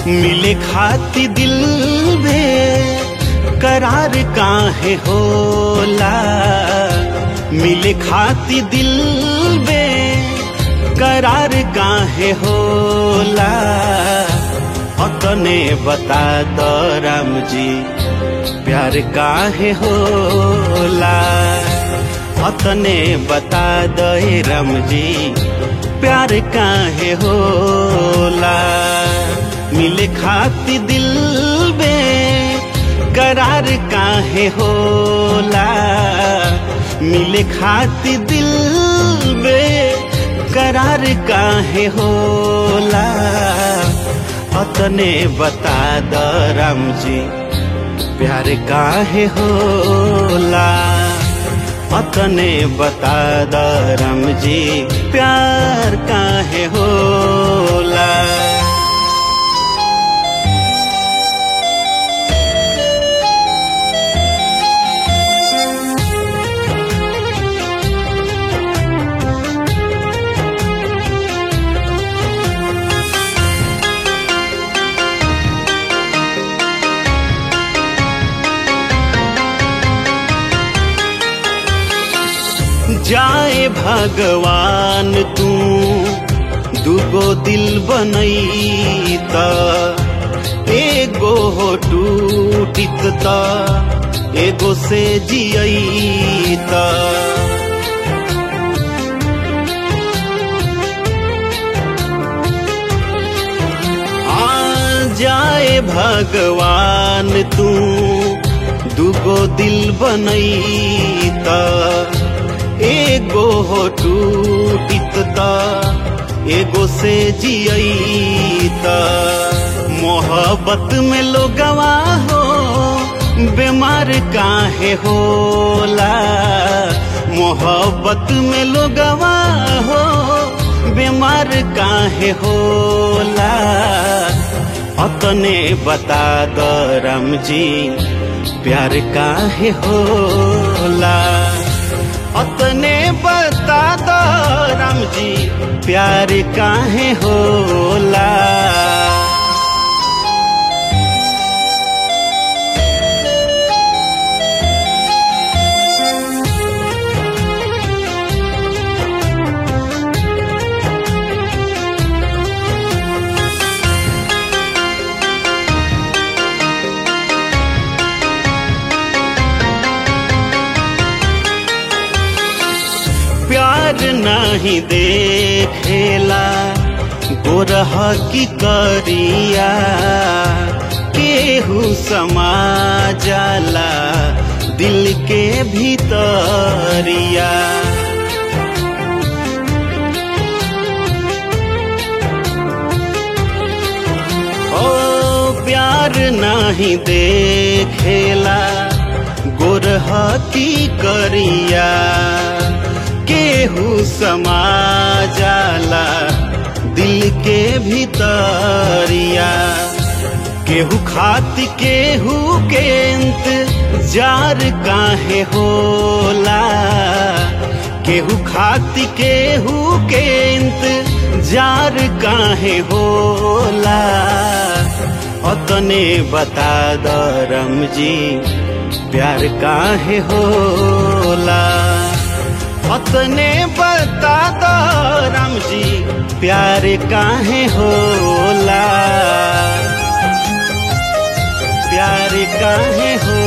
मिले खाती दिल में करार काहे होला, मिले खाती दिल में करार काहे होला। अतने बता दो राम जी प्यार काहे होला, अतने बता दो राम जी प्यार काहे होला। मिले खाती दिल में करार काहे होला, मिले खाती दिल में करार काहे होला। अतने बता दो राम जी प्यार काहे होला, अतने बता दो राम जी प्यार काहे होला। जाए भगवान तू दुगो दिल बनैता, एगो हो टूटित ता एगो से जियैता। जाए भगवान तू दुगो दिल बनैता, एगो हो टूटित ता एगो से जियैता। मोहब्बत में लोगवा हो बीमार काहे होला, मोहब्बत में लोगवा हो बीमार काहे होला। अतने बता दो राम जी प्यार काहे होला, अतने बता दो राम जी प्यार काहे होला। प्यार नहीं देखेला गोरह की करिया, केहू समा जाला दिल के भीतरिया। ओ प्यार नहीं देखेला गोरह की करिया, केहू समा जाला दिल के भीतरिया। केहू खाती केहू के इंतजार काहे होला, केहू खाती केहू के इंतजार काहे होला। अतने बता दो राम जी प्यार काहे होला, अतने बता दो राम जी प्यार काहे होला, प्यार काहे होला।